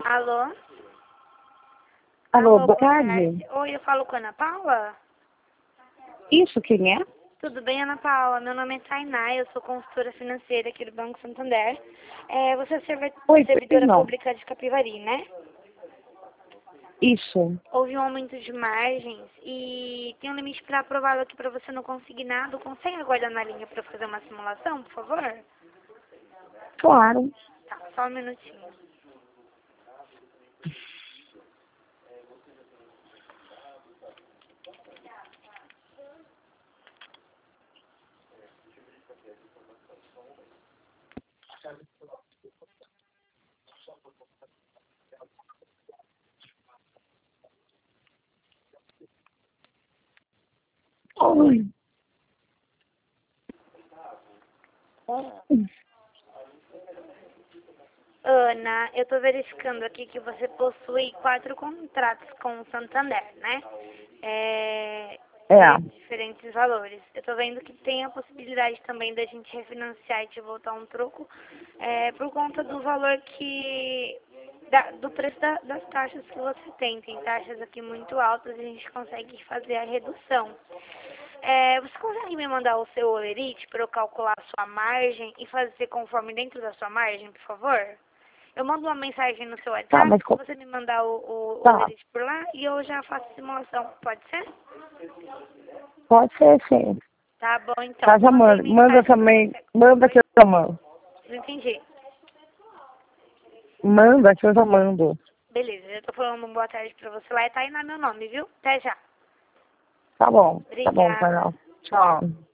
Alô? Alô, boa tarde. Oi, eu falo com a Ana Paula? Isso, quem é? Tudo bem, Ana Paula? Meu nome é Tainá, eu sou consultora financeira aqui do Banco Santander. Você é Oi, servidora não. pública de Capivari, né? Isso. Houve um aumento de margens e tem um limite para aprovado aqui para você não conseguir nada. Consegue aguardar na linha para fazer uma simulação, por favor? Claro. Tá, só um minutinho. Oi. Ana, eu estou verificando aqui que você possui 4 contratos com o Santander, né? De diferentes valores. Eu estou vendo que tem a possibilidade também da gente refinanciar e te voltar um troco por conta do valor do preço das taxas que você tem. Tem taxas aqui muito altas e a gente consegue fazer a redução. Você consegue me mandar o seu olerite para eu calcular a sua margem e fazer conforme dentro da sua margem, por favor? Eu mando uma mensagem no seu WhatsApp, mas se você me mandar o Tá. olerite por lá e eu já faço a simulação. Pode ser? Pode ser, sim. Tá bom, então. Tá, já Mandei manda. Manda mensagem. também. Manda que eu já mando. Não entendi. Manda que eu já mando. Beleza, eu tô falando uma boa tarde pra você lá e tá aí no meu nome, viu? Até já. Tá bom, Obrigada. Carol. Tchau.